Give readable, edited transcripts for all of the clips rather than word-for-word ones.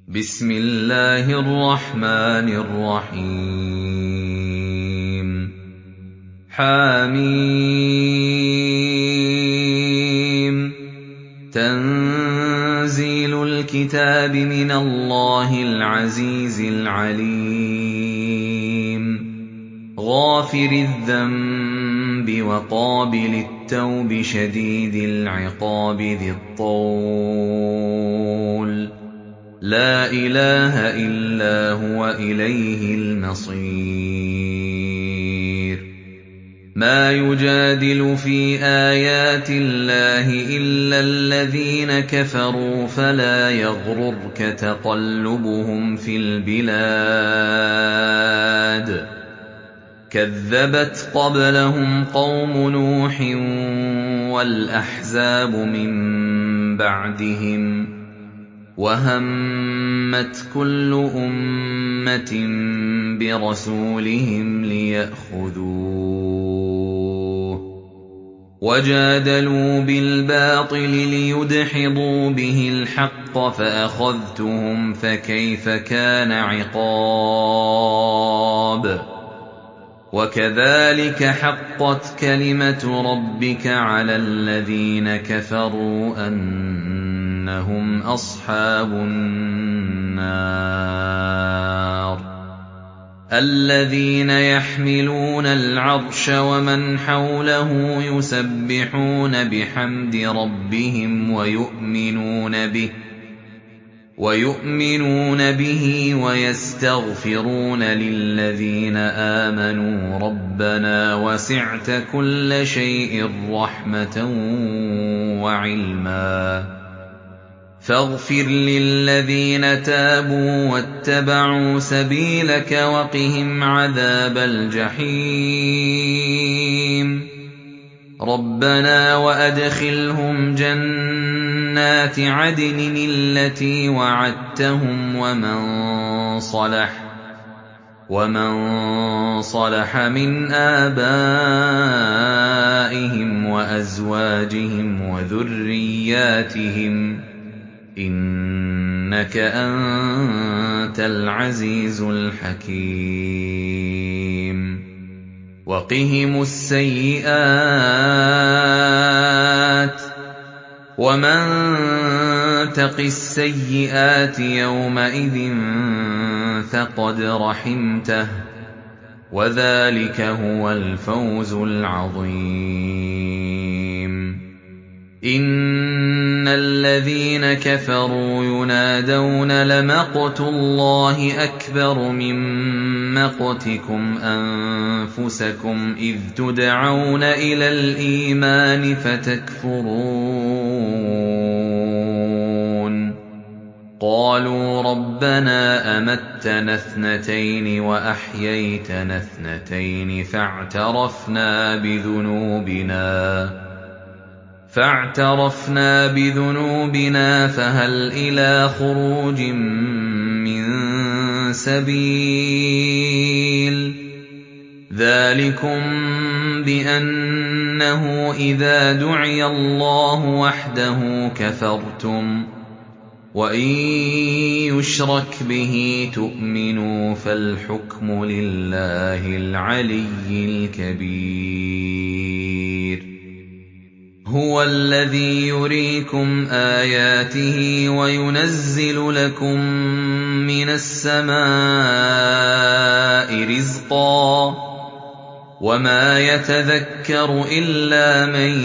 بسم الله الرحمن الرحيم حم تنزيل الكتاب من الله العزيز العليم غافر الذنب وقابل التوب شديد العقاب ذي الطول لا إله إلا هو إليه المصير ما يجادل في آيات الله إلا الذين كفروا فلا يغررك تقلبهم في البلاد كذبت قبلهم قوم نوح والأحزاب من بعدهم وهمت كل أمة برسولهم ليأخذوه وجادلوا بالباطل ليدحضوا به الحق فأخذتهم فكيف كان عقاب وكذلك حقت كلمة ربك على الذين كفروا أنهم أصحاب النار الذين يحملون العرش ومن حوله يسبحون بحمد ربهم ويؤمنون به ويستغفرون للذين آمنوا ربنا وسعت كل شيء رحمة وعلما فاغفر للذين تابوا واتبعوا سبيلك وقهم عذاب الجحيم ربنا وأدخلهم جنات عدن التي وعدتهم ومن صلح من آبائهم وأزواجهم وذرياتهم إنك أنت العزيز الحكيم وقهم السيئات ومن تق السيئات يومئذ فقد رحمته وذلك هو الفوز العظيم إن الذين كفروا ينادون لمقت الله أكبر من مقتكم أنفسكم إذ تدعون إلى الإيمان فتكفرون قالوا ربنا أمتنا اثنتين وأحييتنا اثنتين فاعترفنا بذنوبنا فهل إلى خروج من سبيل ذلكم بأنه إذا دعي الله وحده كفرتم وإن يشرك به تؤمنوا فالحكم لله العلي الكبير هو الذي يريكم آياته وينزل لكم من السماء رزقا وما يتذكر إلا من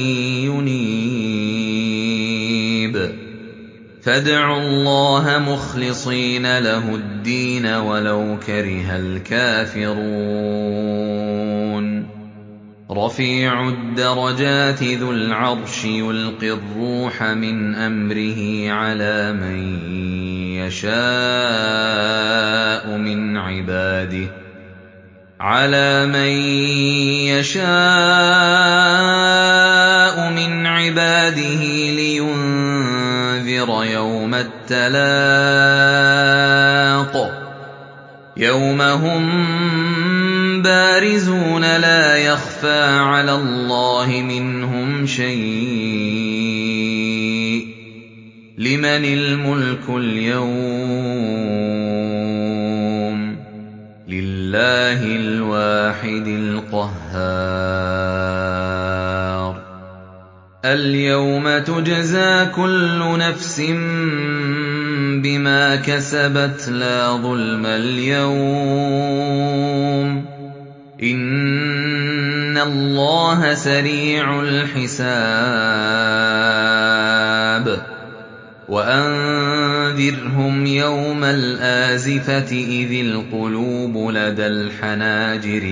ينيب فادعوا الله مخلصين له الدين ولو كره الكافرون رفيع الدرجات ذو العرش يلقي الروح من أمره على من يشاء من عباده لينذر يوم التلاق يوم هم بارزون لا يخفى على الله منهم شيء لِمَنِ الْمُلْكُ الْيَوْمَ ۖ لِلَّهِ الْوَاحِدِ الْقَهَّارِ الْيَوْمَ تُجْزَىٰ كُلُّ نَفْسٍ بِمَا كَسَبَتْ لَا ظُلْمَ الْيَوْمَ ۚ إِنَّ اللَّهَ سَرِيعُ الْحِسَابِ وَأَنذِرْهُمْ يَوْمَ الْآزِفَةِ إِذِ الْقُلُوبُ لَدَى الْحَنَاجِرِ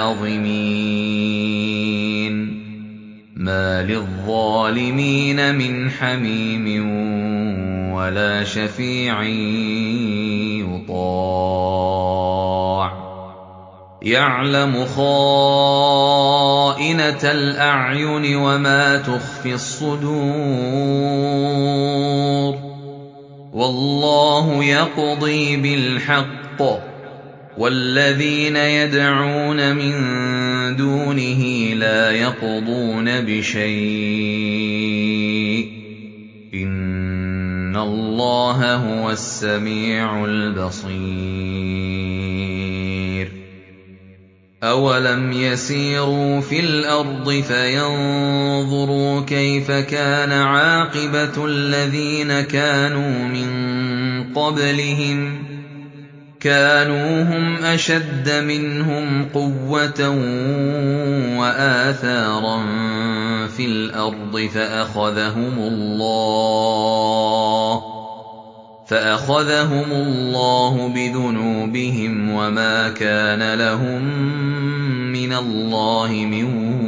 كَاظِمِينَ مَا لِلظَّالِمِينَ مِنْ حَمِيمٍ وَلَا شَفِيعٍ يُطَاعُ يَعْلَمُ خَائِنَةَ الْأَعْيُنِ وَمَا تُخْفِي الصُّدُورُ وَاللَّهُ يَقْضِي بِالْحَقِّ وَالَّذِينَ يَدْعُونَ مِن دُونِهِ لَا يَقْضُونَ بِشَيْءٍ ۗ إِنَّ اللَّهَ هُوَ السَّمِيعُ الْبَصِيرُ أَوَلَمْ يَسِيرُوا فِي الْأَرْضِ فَيَنظُرُوا كَيْفَ كَانَ عَاقِبَةُ الَّذِينَ كَانُوا مِن قَبْلِهِمْ ۚ كَانُوا هُمْ أَشَدَّ مِنْهُمْ قُوَّةً وَآثَارًا فِي الْأَرْضِ فَأَخَذَهُمُ اللَّهُ بِذُنُوبِهِمْ وَمَا كَانَ لَهُم مِّنَ اللَّهِ مِن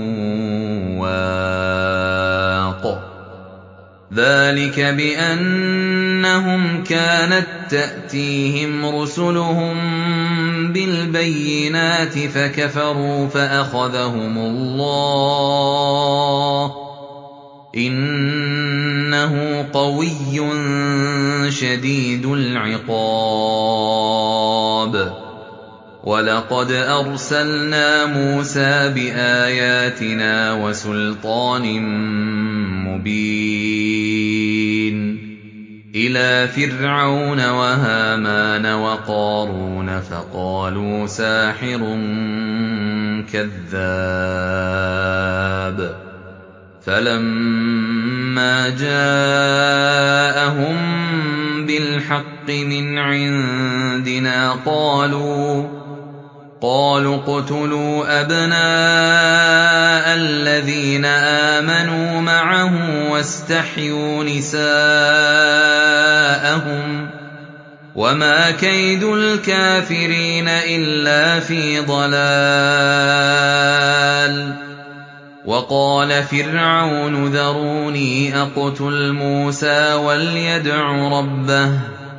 وَاقٍ ذَٰلِكَ بِأَنَّهُمْ كَانَت تَّأْتِيهِمْ رُسُلُهُم بِالْبَيِّنَاتِ فَكَفَرُوا فَأَخَذَهُمُ اللَّهُ ۚ إِنَّهُ قَوِيٌّ شَدِيدُ الْعِقَابِ وَلَقَدْ أَرْسَلْنَا مُوسَىٰ بِآيَاتِنَا وَسُلْطَانٍ مُّبِينٍ إِلَىٰ فِرْعَوْنَ وَهَامَانَ وَقَارُونَ فَقَالُوا سَاحِرٌ كَذَّابٌ فَلَمَّا جَاءَهُم بِالْحَقِّ مِنْ عِندِنَا قَالُوا اقْتُلُوا أَبْنَاءَ الَّذِينَ آمَنُوا مَعَهُ وَاسْتَحْيُوا نِسَاءَهُمْ ۚ وَمَا كَيْدُ الْكَافِرِينَ إِلَّا فِي ضَلَالٍ وَقَالَ فِرْعَوْنُ ذَرُونِي أَقْتُلْ مُوسَىٰ وَلْيَدْعُ رَبَّهُ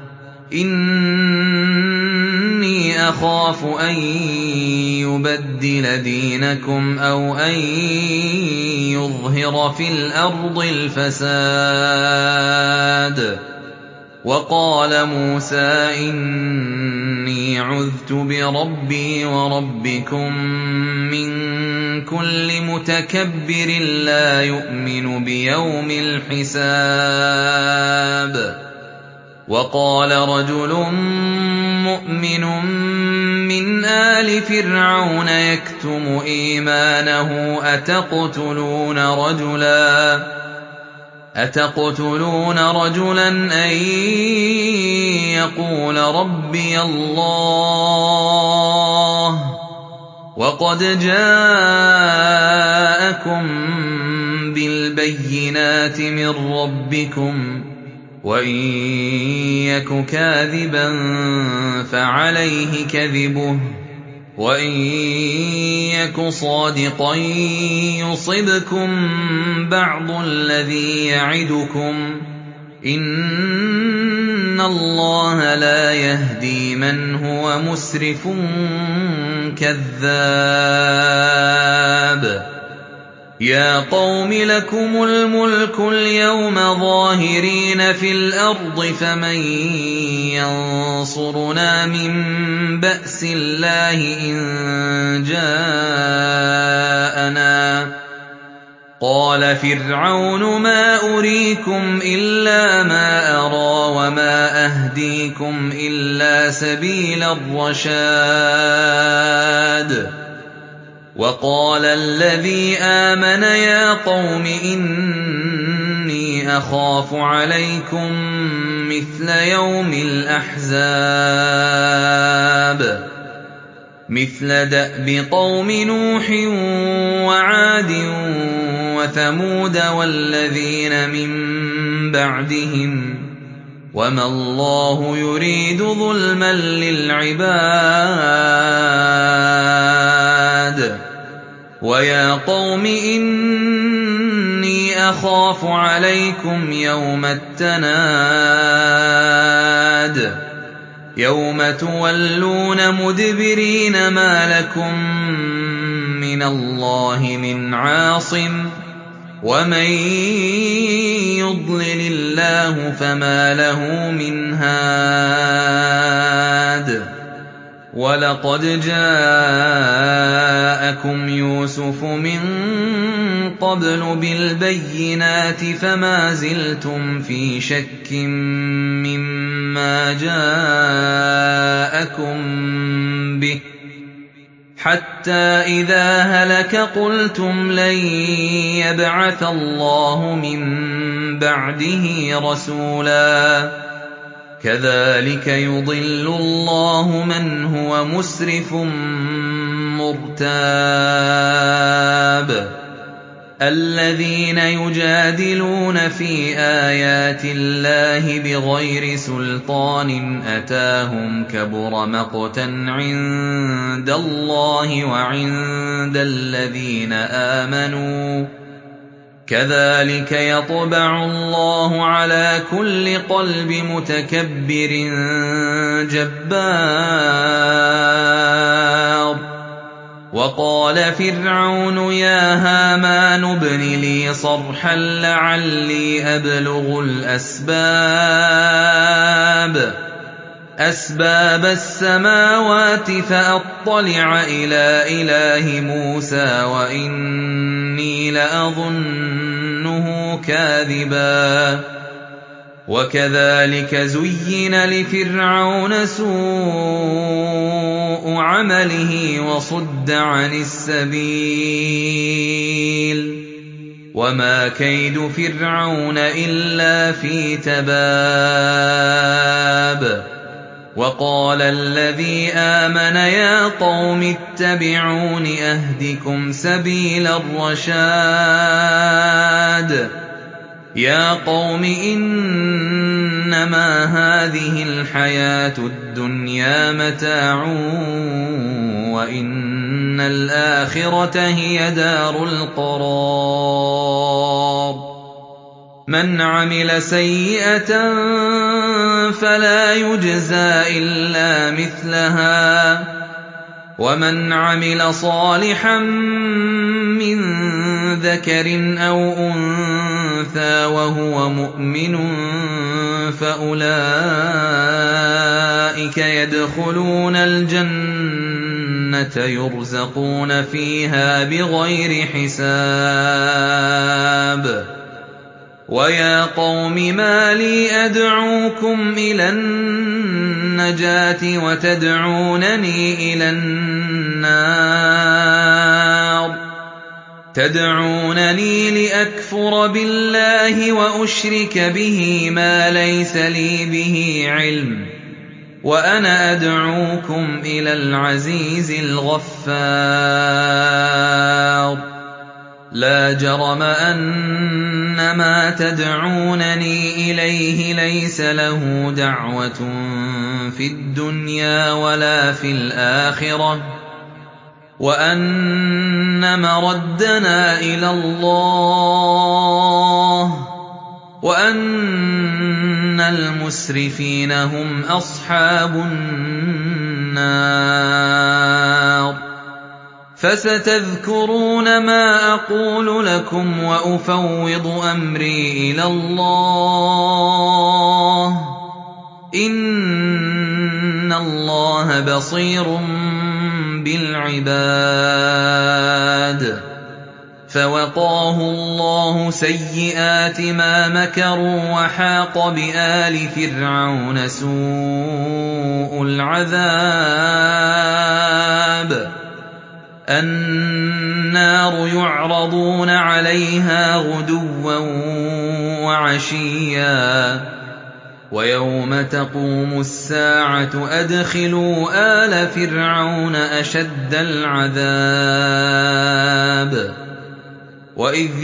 إِنِّي أَخَافُ أَن يُبَدِّلَ دِينَكُمْ أَوْ أَن يُظْهِرَ فِي الْأَرْضِ الْفَسَادَ وَقَالَ مُوسَىٰ إِنِّي عُذْتُ بِرَبِّي وَرَبِّكُم مِّن كُلِّ مُتَكَبِّرٍ لَّا يُؤْمِنُ بِيَوْمِ الْحِسَابِ وَقَالَ رَجُلٌ مُّؤْمِنٌ مِّنْ آلِ فِرْعَوْنَ يَكْتُمُ إِيمَانَهُ أَتَقْتُلُونَ رَجُلًا أَن يَقُولَ رَبِّيَ اللَّهُ وَقَدْ جَاءَكُم بِالْبَيِّنَاتِ مِن رَّبِّكُمْ ۖ وَإِن يَكُ كَاذِبًا فَعَلَيْهِ كَذِبُهُ ۖ وَإِن يَكُ صَادِقًا يُصِبْكُم بَعْضُ الَّذِي يَعِدُكُمْ ۖ إِنَّ اللَّهَ لَا يَهْدِي مَنْ هُوَ مُسْرِفٌ كَذَّابٌ يَا قَوْمِ لَكُمُ الْمُلْكُ الْيَوْمَ ظَاهِرِينَ فِي الْأَرْضِ فَمَن يَنصُرُنَا مِن بَأْسِ اللَّهِ إِن جَاءَنَا ۚ قَالَ فِرْعَوْنُ مَا أُرِيكُمْ إِلَّا مَا أَرَىٰ وَمَا أَهْدِيكُمْ إِلَّا سَبِيلَ الرَّشَادِ وَقَالَ الَّذِي آمَنَ يَا قَوْمِ إِنِّي أَخَافُ عَلَيْكُم مِّثْلَ يَوْمِ الْأَحْزَابِ مثل دأب قوم نوح وعاد وثمود والذين من بعدهم وما الله يريد ظلما للعباد ويا قوم إني أخاف عليكم يوم التناد يوم تولون مدبرين ما لكم من الله من عاصم ومن يضلل الله فما له من هاد وَلَقَدْ جَاءَكُمْ يُوسُفُ مِن قَبْلُ بِالْبَيِّنَاتِ فَمَا زِلْتُمْ فِي شَكٍّ مِّمَّا جَاءَكُم بِهِ حَتَّىٰ إِذَا هَلَكَ قُلْتُمْ لَن يَبْعَثَ اللَّهُ مِن بَعْدِهِ رَسُولًا كَذَٰلِكَ يُضِلُّ اللَّهُ مَنْ هُوَ مُسْرِفٌ مُّرْتَابٌ الَّذِينَ يُجَادِلُونَ فِي آيَاتِ اللَّهِ بِغَيْرِ سُلْطَانٍ أَتَاهُمْ كَبُرَ مَقْتًا عِندَ اللَّهِ وَعِندَ الَّذِينَ آمَنُوا كَذَٰلِكَ يَطْبَعُ اللَّهُ عَلَىٰ كُلِّ قَلْبِ مُتَكَبِّرٍ جَبَّارٍ وَقَالَ فِرْعَوْنُ يَا هَامَانُ ابْنِ لِي صَرْحًا لَّعَلِّي أَبْلُغُ أَسْبَابَ السَّمَاوَاتِ فَأَطَّلِعَ إِلَىٰ إِلَٰهِ مُوسَىٰ وَإِنِّي لَأَظُنُّهُ كَاذِبًا وَكَذَٰلِكَ زُيِّنَ لِفِرْعَوْنَ سُوءُ عَمَلِهِ وَصُدَّ عَنِ السَّبِيلِ وَمَا كَيْدُ فِرْعَوْنَ إِلَّا فِي تَبَابٍ وَقَالَ الَّذِي آمَنَ يَا قَوْمِ اتَّبِعُونِ أَهْدِكُمْ سَبِيلَ الرَّشَادِ يَا قَوْمِ إِنَّمَا هَٰذِهِ الْحَيَاةُ الدُّنْيَا مَتَاعٌ وَإِنَّ الْآخِرَةَ هِيَ دَارُ الْقَرَارِ مَنْ عَمِلَ سَيِّئَةً فَلَا يُجْزَىٰ إِلَّا مِثْلَهَا وَمَنْ عَمِلَ صَالِحًا مِّن ذَكَرٍ أَوْ أُنثَىٰ وَهُوَ مُؤْمِنٌ فَأُولَٰئِكَ يَدْخُلُونَ الْجَنَّةَ يُرْزَقُونَ فِيهَا بِغَيْرِ حِسَابٍ وَيَا قَوْمِ مَا لِي أَدْعُوكُمْ إِلَى النَّجَاةِ وَتَدْعُونَنِي إِلَى النَّارِ تَدْعُونَنِي لِأَكْفُرَ بِاللَّهِ وَأُشْرِكَ بِهِ مَا لَيْسَ لِي بِهِ عِلْمٌ وَأَنَا أَدْعُوكُمْ إِلَى الْعَزِيزِ الْغَفَّارِ لَا جَرَمَ أَنَّ مَا تَدْعُونَنِي إِلَيْهِ لَيْسَ لَهُ دَعْوَةٌ فِي الدُّنْيَا وَلَا فِي الْآخِرَةِ وَأَنَّ مَرَدَّنَا إِلَى اللَّهِ وَأَنَّ الْمُسْرِفِينَ هُمْ أَصْحَابُ النَّارِ فَسَتَذْكُرُونَ مَا أَقُولُ لَكُمْ وَأُفَوِّضُ أَمْرِي إِلَى اللَّهِ ۚ إِنَّ اللَّهَ بَصِيرٌ بِالْعِبَادِ فَوَقَاهُ اللَّهُ سَيِّئَاتِ مَا مَكَرُوا وَحَاقَ بِآلِ فِرْعَوْنَ سُوءُ الْعَذَابِ النَّارُ يُعْرَضُونَ عَلَيْهَا غُدُوًّا وَعَشِيًّا وَيَوْمَ تَقُومُ السَّاعَةُ أَدْخِلُوا آلَ فِرْعَوْنَ أَشَدَّ الْعَذَابِ وَإِذْ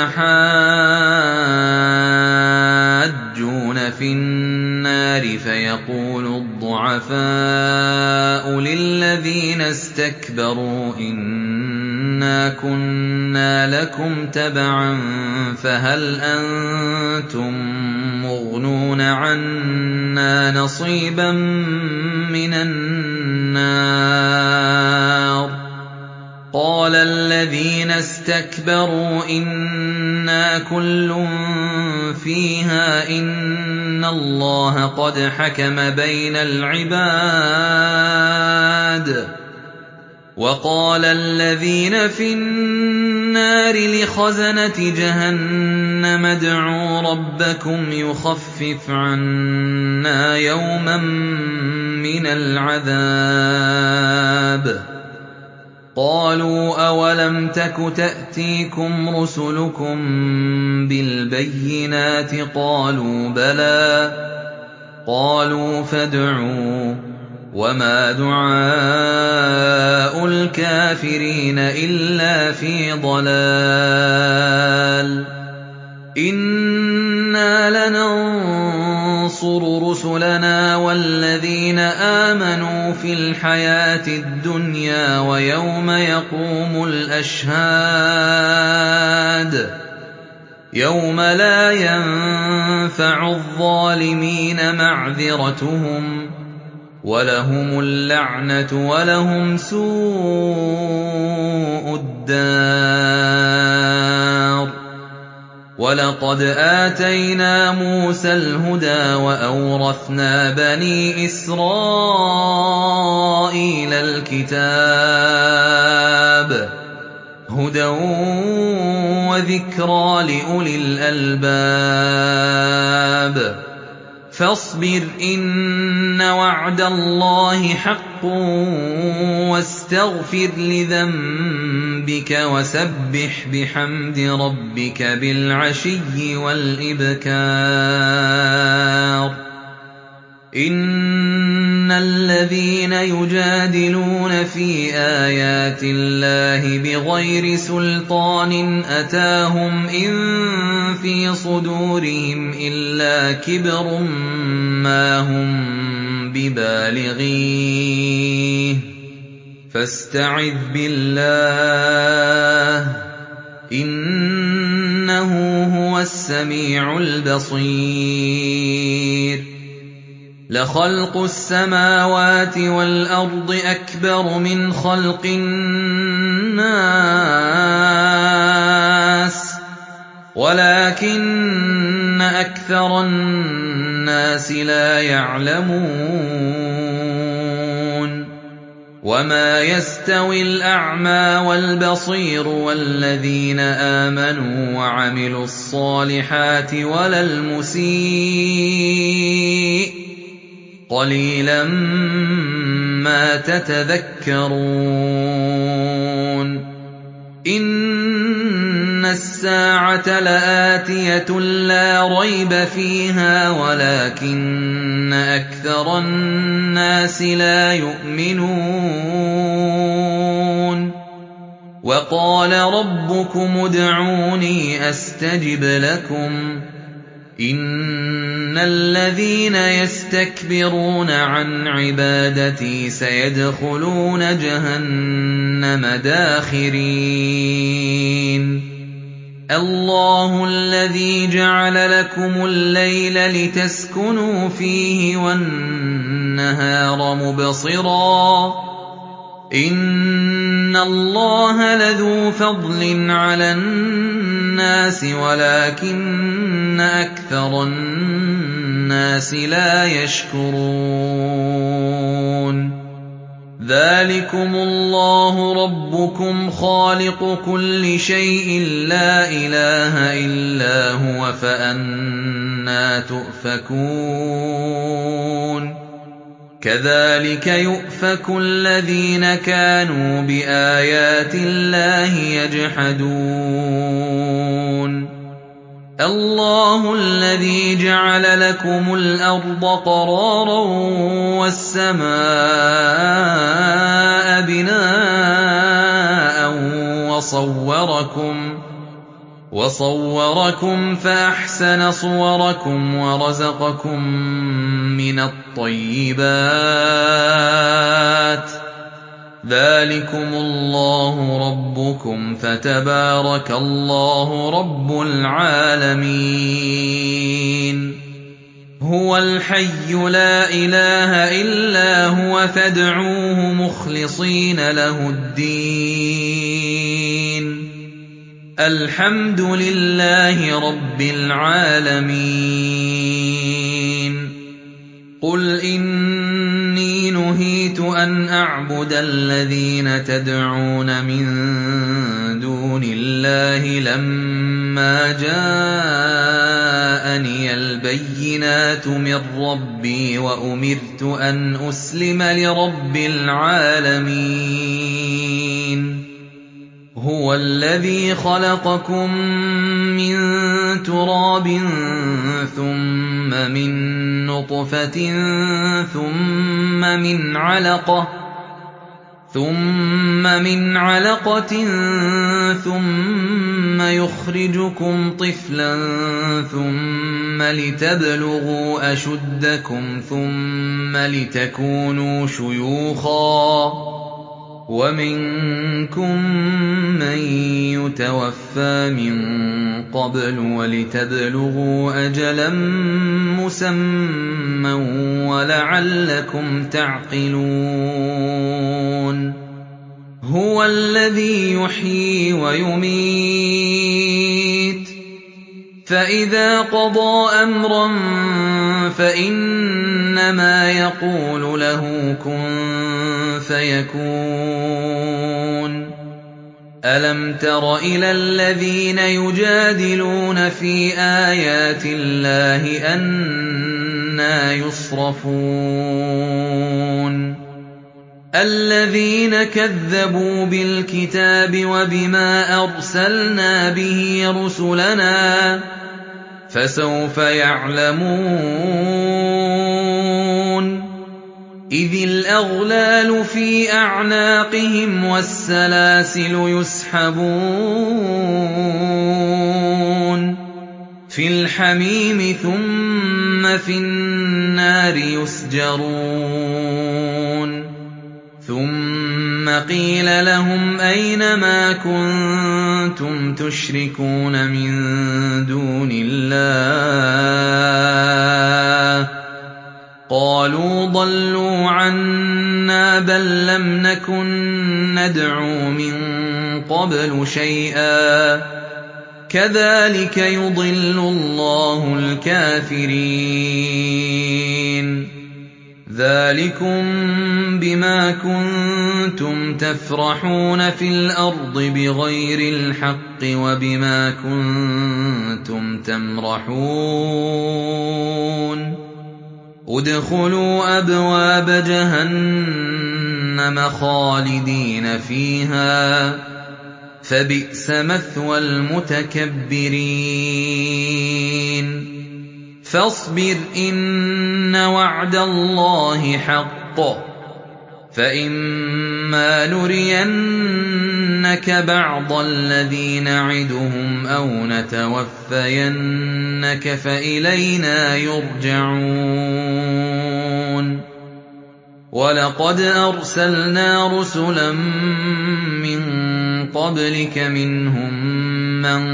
يَتَحَاجُّونَ فِي النَّارِ فَيَقُولُ الضُّعَفَاءُ لِلَّذِينَ اسْتَكْبَرُوا إِنَّا كُنَّا لَكُمْ تَبَعًا فَهَلْ أَنتُم مُّغْنُونَ عَنَّا نَصِيبًا مِّنَ النَّارِ قَالَ الَّذِينَ اسْتَكْبَرُوا إِنَّا كُلٌّ فِيهَا إِنَّ اللَّهَ قَدْ حَكَمَ بَيْنَ الْعِبَادِ وَقَالَ الَّذِينَ فِي النَّارِ لِخَزَنَةِ جَهَنَّمَ ادْعُوا رَبَّكُمْ يُخَفِّفْ عَنَّا يَوْمًا مِّنَ الْعَذَابِ قَالُوا أَوَلَمْ تَكُ تَأْتِيكُمْ رُسُلُكُم بِالْبَيِّنَاتِ قَالُوا بَلَىٰ قَالُوا فَادْعُوا ۗ وَمَا دُعَاءُ الْكَافِرِينَ إِلَّا فِي ضَلَالٍ إِنَّا لَنَنصُرُ رُسُلَنَا وَالَّذِينَ آمَنُوا فِي الْحَيَاةِ الدُّنْيَا وَيَوْمَ يَقُومُ الْأَشْهَادُ يَوْمَ لَا يَنفَعُ الظَّالِمِينَ مَعْذِرَتُهُمْ وَلَهُمُ اللَّعْنَةُ وَلَهُمْ سُوءُ الدَّارِ وَلَقَدْ آتَيْنَا مُوسَى الْهُدَىٰ وَأَوْرَثْنَا بَنِي إِسْرَائِيلَ الْكِتَابَ هُدًى وَذِكْرَىٰ لِأُولِي الْأَلْبَابِ فَاصْبِرْ إِنَّ وَعْدَ اللَّهِ حَقٌّ وَاسْتَغْفِرْ لِذَنبِكَ وَسَبِّحْ بِحَمْدِ رَبِّكَ بِالْعَشِيِّ وَالْإِبْكَارِ إِنَّ الَّذِينَ يُجَادِلُونَ فِي آيَاتِ اللَّهِ بِغَيْرِ سُلْطَانٍ أَتَاهُمْ إِن فِي صُدُورِهِمْ إِلَّا كِبْرٌ مَّا هُم بِبَالِغِيهِ فَاسْتَعِذْ بِاللَّهِ ۖ إِنَّهُ هُوَ السَّمِيعُ الْبَصِيرُ لَخَلْقُ السَّمَاوَاتِ وَالْأَرْضِ أَكْبَرُ مِنْ خَلْقِ النَّاسِ وَلَٰكِنَّ أَكْثَرَ النَّاسِ لَا يَعْلَمُونَ وَمَا يَسْتَوِي الْأَعْمَىٰ وَالْبَصِيرُ وَالَّذِينَ آمَنُوا وَعَمِلُوا الصَّالِحَاتِ وَلَا الْمُسِيءُ ۚ قَلِيلًا مَّا تَتَذَكَّرُونَ إِنَّ السَّاعَةَ لَآتِيَةٌ لَّا رَيْبَ فِيهَا وَلَٰكِنَّ أَكْثَرَ النَّاسِ لَا يُؤْمِنُونَ وَقَالَ رَبُّكُمُ ادْعُونِي أَسْتَجِبْ لَكُمْ ۚ إِنَّ الَّذِينَ يَسْتَكْبِرُونَ عَنْ عِبَادَتِي سَيَدْخُلُونَ جَهَنَّمَ دَاخِرِينَ اللَّهُ الَّذِي جَعَلَ لَكُمُ اللَّيْلَ لِتَسْكُنُوا فِيهِ وَالنَّهَارَ مُبْصِرًا ۚ إِنَّ اللَّهَ لَذُو فَضْلٍ عَلَى النَّاسِ وَلَٰكِنَّ أَكْثَرَ النَّاسِ لَا يَشْكُرُونَ ذَٰلِكُمُ اللَّهُ رَبُّكُمْ خَالِقُ كُلِّ شَيْءٍ لَّا إِلَٰهَ إِلَّا هُوَ فَأَنَّىٰ تُؤْفَكُونَ كَذَٰلِكَ يُؤْفَكُ الَّذِينَ كَانُوا بِآيَاتِ اللَّهِ يَجْحَدُونَ اللَّهُ الَّذِي جَعَلَ لَكُمُ الْأَرْضَ قَرَارًا وَالسَّمَاءَ بِنَاءً وَصَوَّرَكُمْ فَأَحْسَنَ صُوَرَكُمْ وَرَزَقَكُم مِّنَ الطَّيِّبَاتِ ۚ ذَٰلِكُمُ اللَّهُ رَبُّكُمْ فَتَبَارَكَ اللَّهُ رَبُّ الْعَالَمِينَ هُوَ الْحَيُّ لَا إِلَٰهَ إِلَّا هُوَ فَادْعُوهُ مُخْلِصِينَ لَهُ الدِّينَ الْحَمْدُ لِلَّهِ رَبِّ الْعَالَمِينَ قُلْ إِنِّي نُهِيتُ أَنْ أَعْبُدَ الَّذِينَ تَدْعُونَ مِن دُونِ اللَّهِ لَمَّا جَاءَنِيَ الْبَيِّنَاتُ مِن رَّبِّي وَأُمِرْتُ أَنْ أُسْلِمَ لِرَبِّ الْعَالَمِينَ هُوَ الَّذِي خَلَقَكُم مِّن تُرَابٍ ثُمَّ مِن نُّطْفَةٍ ثُمَّ مِنْ عَلَقَةٍ ثُمَّ يُخْرِجُكُمْ طِفْلًا ثُمَّ لِتَبْلُغُوا أَشُدَّكُمْ ثُمَّ لِتَكُونُوا شُيُوخًا ۚ وَمِنكُم مَّن يُتَوَفَّىٰ مِن قَبْلُ وَلِتَبْلُغُوا أَجَلًا مُّسَمًّى وَلَعَلَّكُمْ تَعْقِلُونَ هُوَ الَّذِي يُحْيِي وَيُمِيتُ فَإِذَا قَضَىٰ أَمْرًا فَإِنَّمَا يَقُولُ لَهُ كُن فَيَكُونُ أَلَمْ تَرَ إِلَى الَّذِينَ يُجَادِلُونَ فِي آيَاتِ اللَّهِ أَنَّىٰ يُصْرَفُونَ الَّذِينَ كَذَّبُوا بِالْكِتَابِ وَبِمَا أَرْسَلْنَا بِهِ رُسُلَنَا ۖ فَسَوْفَ يَعْلَمُونَ إِذِ الْأَغْلَالُ فِي أَعْنَاقِهِمْ وَالسَّلَاسِلُ يُسْحَبُونَ فِي الْحَمِيمِ ثُمَّ فِي النَّارِ يُسْجَرُونَ ثُمَّ قِيلَ لَهُمْ أَيْنَ مَا كُنتُمْ تُشْرِكُونَ مِن دُونِ اللَّهِ ۖ قَالُوا ضَلُّوا عَنَّا بَل لَّمْ نَكُن نَّدْعُو مِن قَبْلُ شَيْئًا ۚ كَذَٰلِكَ يُضِلُّ اللَّهُ الْكَافِرِينَ ذَٰلِكُم بِمَا كُنتُمْ تَفْرَحُونَ فِي الْأَرْضِ بِغَيْرِ الْحَقِّ وَبِمَا كُنتُمْ تَمْرَحُونَ ادْخُلُوا أَبْوَابَ جَهَنَّمَ خَالِدِينَ فِيهَا ۖ فَبِئْسَ مَثْوَى الْمُتَكَبِّرِينَ فَاصْبِرْ إِنَّ وَعْدَ اللَّهِ حَقٌّ ۚ فَإِمَّا نُرِيَنَّكَ بَعْضَ الَّذِي نَعِدُهُمْ أَوْ نَتَوَفَّيَنَّكَ فَإِلَيْنَا يُرْجَعُونَ وَلَقَدْ أَرْسَلْنَا رُسُلًا مِّن قَبْلِكَ مِنْهُم مَّن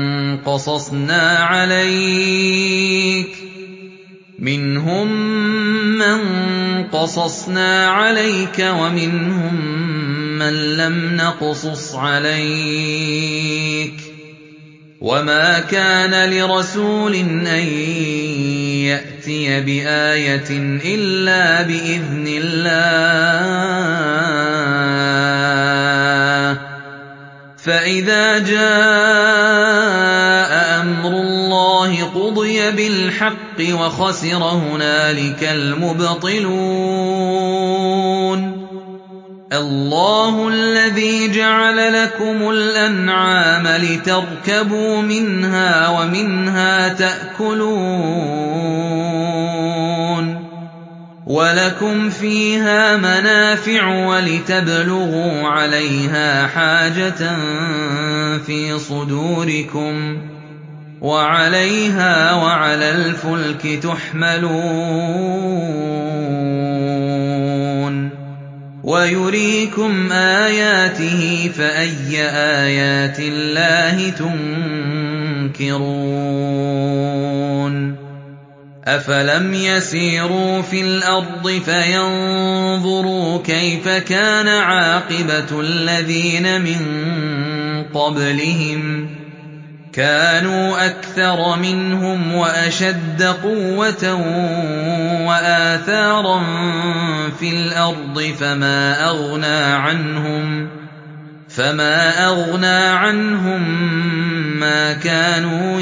قَصَصْنَا عَلَيْكَ وَمِنْهُم مَّن لَّمْ نَقْصُصْ عَلَيْكَ ۗ وَمَا كَانَ لِرَسُولٍ أَن يَأْتِيَ بِآيَةٍ إِلَّا بِإِذْنِ اللَّهِ فَإِذَا جَاءَ أَمْرُ اللَّهِ قُضِيَ بِالْحَقِّ وَخَسِرَ هُنَالِكَ الْمُبْطِلُونَ اللَّهُ الَّذِي جَعَلَ لَكُمُ الْأَنْعَامَ لِتَرْكَبُوا مِنْهَا وَمِنْهَا تَأْكُلُونَ وَلَكُمْ فِيهَا مَنَافِعُ وَلِتَبْلُغُوا عَلَيْهَا حَاجَةً فِي صُدُورِكُمْ وَعَلَيْهَا وَعَلَى الْفُلْكِ تُحْمَلُونَ وَيُرِيكُمْ آيَاتِهِ فَأَيَّ آيَاتِ اللَّهِ تُنكِرُونَ أَفَلَمْ يَسِيرُوا فِي الْأَرْضِ فَيَنظُرُوا كَيْفَ كَانَ عَاقِبَةُ الَّذِينَ مِن قَبْلِهِمْ كَانُوا أَكْثَرَ مِنْهُمْ وَأَشَدَّ قُوَّةً وَآثَارًا فِي الْأَرْضِ فَمَا أَغْنَىٰ عَنْهُم مَّا كَانُوا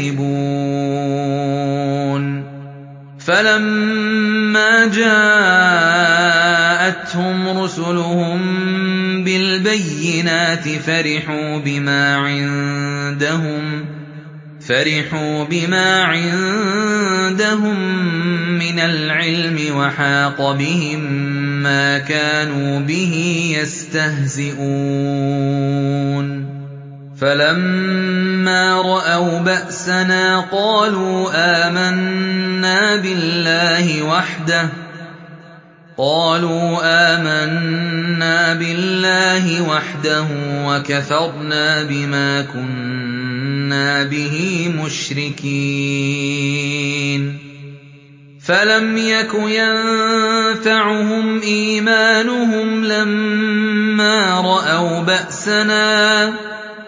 يَكْسِبُونَ فَلَمَّا جَاءَتْهُمْ رُسُلُهُم بِالْبَيِّنَاتِ فَرِحُوا بِمَا عِندَهُم مِّنَ الْعِلْمِ وَحَاقَ بِهِم مَّا كَانُوا بِهِ يَسْتَهْزِئُونَ فَلَمَّا رَأَوْا بَأْسَنَا قَالُوا آمَنَّا بِاللَّهِ وَحْدَهُ وَكَفَرْنَا بِمَا كُنَّا بِهِ مُشْرِكِينَ فَلَمْ يَكُ يَنفَعُهُمْ إِيمَانُهُمْ لَمَّا رَأَوْا بَأْسَنَا ۖ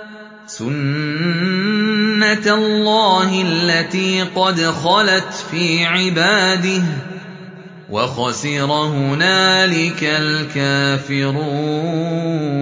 سُنَّتَ اللَّهِ الَّتِي قَدْ خَلَتْ فِي عِبَادِهِ ۖ وَخَسِرَ هُنَالِكَ الْكَافِرُونَ